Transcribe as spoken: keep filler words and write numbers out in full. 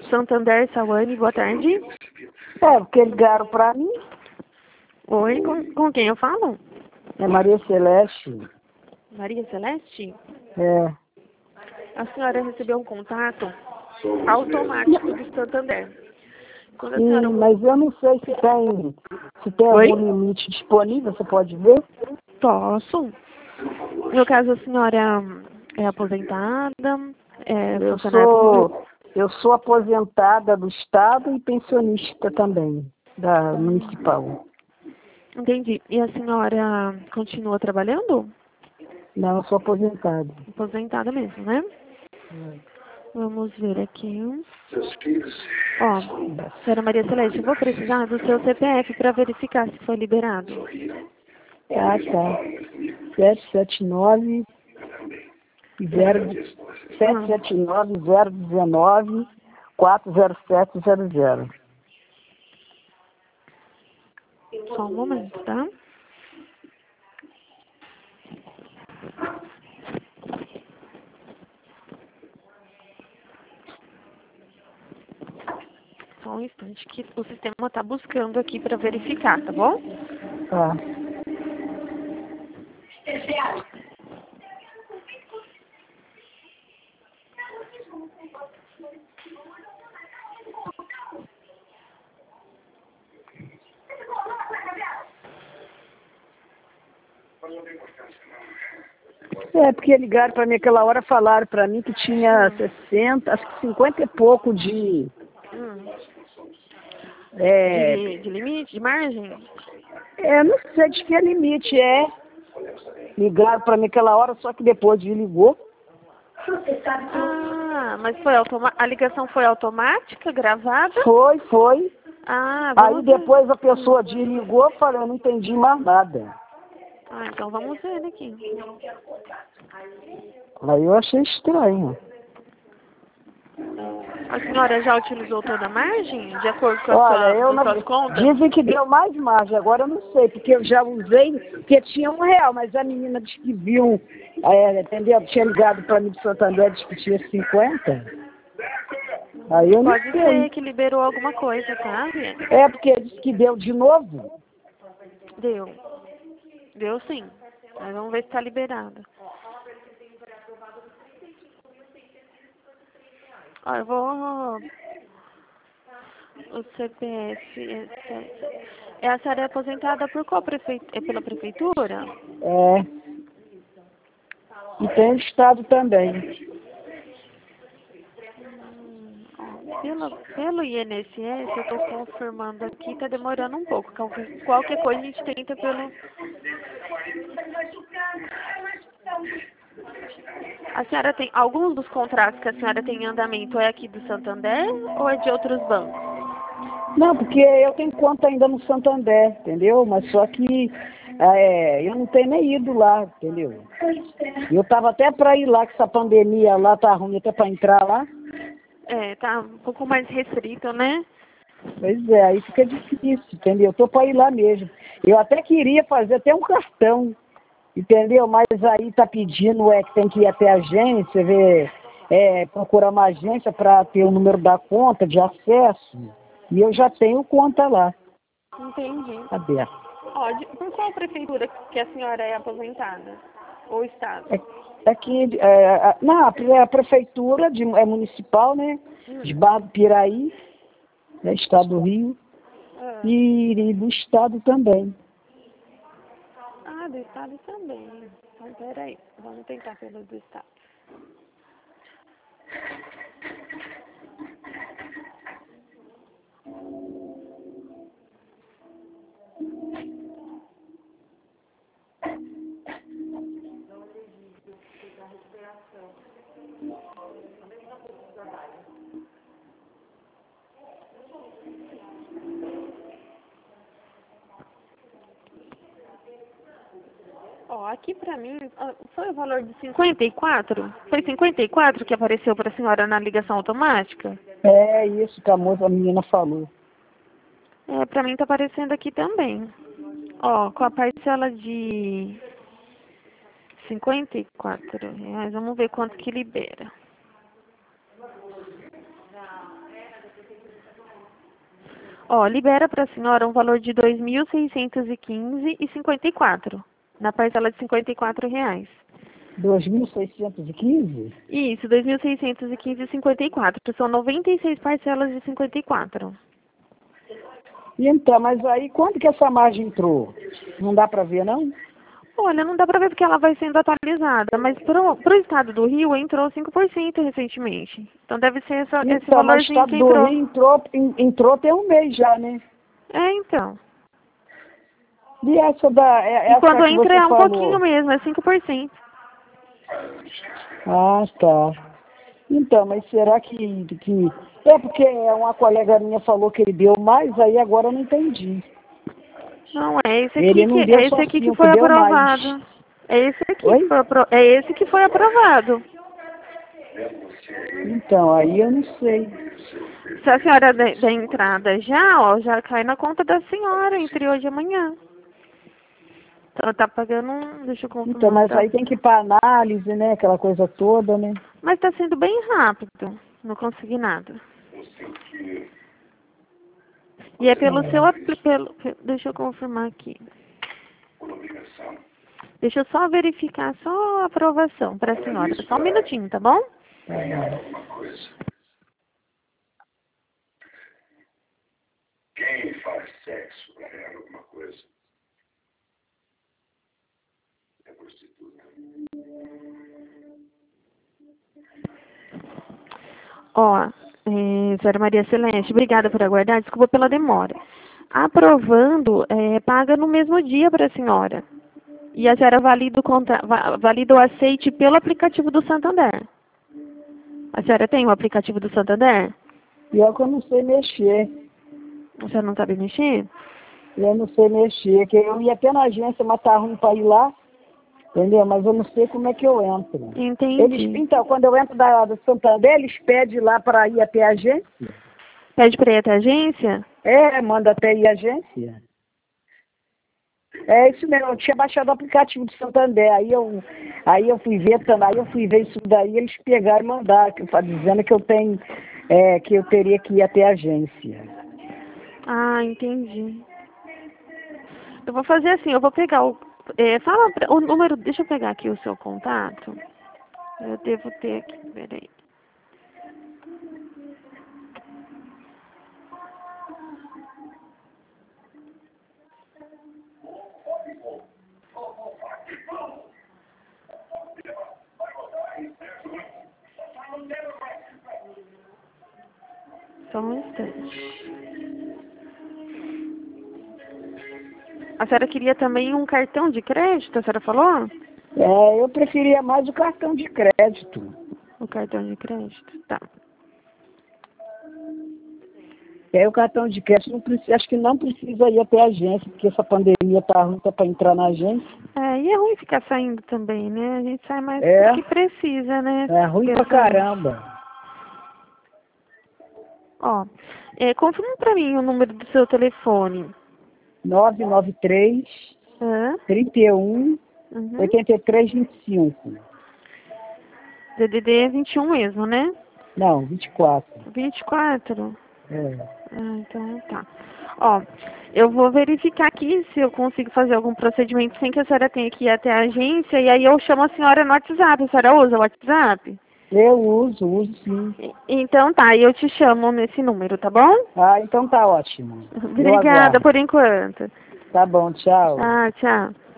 Santander, Sawane, boa tarde. É, porque ligaram pra mim. Oi, com, com quem eu falo? É Maria Celeste. Maria Celeste? É. A senhora recebeu um contato automático do Santander. Quando a Sim, senhora... mas eu não sei se tem, se tem Oi? algum limite disponível, você pode ver? Posso. No caso, a senhora é aposentada, é Eu funcionária pública? sou, eu sou aposentada do Estado e pensionista também, da municipal. Entendi. E a senhora continua trabalhando? Não, eu sou aposentada. Aposentada mesmo, né? É. Vamos ver aqui. Ó, senhora Maria Celeste, eu vou precisar do seu C P F para verificar se foi liberado. Ah, tá. sete sete nove zero sete sete nove zero um nove quatro zero sete zero zero. Só um momento, tá? Só um instante que o sistema está buscando aqui para verificar, tá bom? Tá. É, porque ligaram para mim aquela hora, falaram para mim que tinha sessenta, acho que cinquenta e pouco de... Hum. É, De, de limite, de margem? é, não sei de que limite é. Ligaram para mim aquela hora, só que depois desligou. Ah, mas foi automa a ligação foi automática, gravada? Foi, foi. Ah, Aí vamos ver. depois a pessoa desligou, eu falei, eu não entendi mais nada. Ah, então vamos ver aqui. Aí eu achei estranho. A senhora já utilizou toda a margem, de acordo com, a Olha, sua, eu com não... suas contas? Dizem que deu mais margem, agora eu não sei, porque eu já usei, porque tinha um real, mas a menina disse que viu, é, entendeu? Tinha ligado para mim de Santander, disse que tinha cinquenta. Aí eu não Pode sei. ser que liberou alguma coisa, tá, Viane? É porque disse que deu de novo. Deu. Deu sim. Mas vamos ver se está liberado. Ó, eu vou... O C P F... É, é a senhora é aposentada por qual prefeitura? É pela prefeitura? É. E tem o Estado também. Hum, ó, pelo, pelo I N S S, eu estou confirmando aqui, está demorando um pouco. Qualquer, qualquer coisa a gente tenta pelo... A senhora tem... Alguns dos contratos que a senhora tem em andamento é aqui do Santander ou é de outros bancos? Não, porque eu tenho conta ainda no Santander, entendeu? Mas só que é, eu não tenho nem ido lá, entendeu? Eu tava até para ir lá, que essa pandemia lá tá ruim até para entrar lá. É, tá um pouco mais restrito, né? Pois é, aí fica difícil, entendeu? Eu tô para ir lá mesmo. Eu até queria fazer até um cartão, entendeu? Mas aí tá pedindo é que tem que ir até a agência, ver, é, procurar uma agência para ter o número da conta de acesso. E eu já tenho conta lá, Entendi. aberta. Ó, de- por qual prefeitura que a senhora é aposentada? Ou estado? É, é que, é, a- não, a pre- a prefeitura de, é municipal, né? De Hum. Barra do Piraí, né, estado do Rio, Ah, e, e do estado também. ah, do estado também. Então, peraí. Vamos tentar pelo do estado. Ó, aqui pra mim, ah, foi o valor de cinquenta e quatro? Foi cinquenta e quatro que apareceu pra senhora na ligação automática? É isso que a moça, a menina falou. É, pra mim tá aparecendo aqui também. Ó, com a parcela de cinquenta e quatro reais, vamos ver quanto que libera. Ó, libera para a senhora um valor de dois mil seiscentos e quinze reais e cinquenta e quatro, na parcela de cinquenta e quatro reais. dois mil seiscentos e quinze? Isso, dois mil seiscentos e quinze reais e cinquenta e quatro. São noventa e seis parcelas de cinquenta e quatro. Então, mas aí quando que essa margem entrou? Não dá para ver, não? Olha, não dá para ver porque ela vai sendo atualizada, mas para o estado do Rio entrou cinco por cento recentemente. Então deve ser essa, Então, esse mas o valorzinho estado que do entrou. Rio entrou, en- entrou tem um mês já, né? É, então. E essa da, é- E essa quando que entra você é um pouquinho falou? mesmo, é cinco por cento. Ah, tá. Então, mas será que, que... É porque uma colega minha falou que ele deu mais, aí agora eu não entendi. Não, é esse aqui Ele que, não deu é esse só aqui que cinco, foi deu mais. aprovado. É esse aqui que Oi? foi, apro... é esse que foi aprovado. Então, aí eu não sei. Se a senhora der, der entrada já, ó, já cai na conta da senhora entre hoje e amanhã. Então, ela tá pagando um... Deixa eu Então, confirmar. mas Tá... aí tem que ir para análise, né? Aquela coisa toda, né? Mas tá sendo bem rápido. Não consegui nada. E é pelo seu... apli- Pelo, pe- deixa eu confirmar aqui. Deixa eu só verificar só a aprovação para a senhora. Só um minutinho, tá bom? Quem faz sexo para ganhar alguma coisa é prostituta. Ó, é, senhora Maria Celeste, obrigada por aguardar. Desculpa pela demora. Aprovando, é, paga no mesmo dia para a senhora. E a senhora valida o, conta, va- valida o aceite pelo aplicativo do Santander. A senhora tem o aplicativo do Santander? Pior que eu não sei mexer. A senhora não sabe mexer? Eu não sei mexer. Que eu ia até na agência, mas tá ruim para ir lá. Entendeu? Mas eu não sei como é que eu entro. Entendi. Eles, então, quando eu entro da, do Santander, eles pedem lá para ir até a agência. Pede para ir até a agência? É, manda até ir à agência. É isso mesmo, eu tinha baixado o aplicativo do Santander, aí eu, aí eu fui ver também, aí eu fui ver isso daí, eles pegaram e mandaram, que, dizendo que eu tenho, é, que eu teria que ir até a agência. Ah, entendi. Eu vou fazer assim, eu vou pegar o... É, fala pra- o número... Deixa eu pegar aqui o seu contato. Eu devo ter aqui, peraí. Só um instante. A senhora queria também um cartão de crédito, a senhora falou? É, eu preferia mais o cartão de crédito. O cartão de crédito, tá. E aí o cartão de crédito, não precisa, acho que não precisa ir até a agência, porque essa pandemia tá ruim para entrar na agência. É, e é ruim ficar saindo também, né? A gente sai mais É. porque precisa, né? É ruim pra Pensando. caramba. Ó, é, confirma pra mim o número do seu telefone. nove nove três, Hã? trinta e um, Uhum. oitenta e três, vinte e cinco. D D D vinte e um mesmo, né? Não, vinte e quatro. vinte e quatro? É. Ah, então tá. Ó, eu vou verificar aqui se eu consigo fazer algum procedimento sem que a senhora tenha que ir até a agência, e aí eu chamo a senhora no WhatsApp. A senhora usa o WhatsApp? Eu uso, uso sim. E- Então tá, eu te chamo nesse número, tá bom? Ah, então tá ótimo. Eu Obrigada aguardo. por enquanto. Tá bom, tchau. Ah, tchau.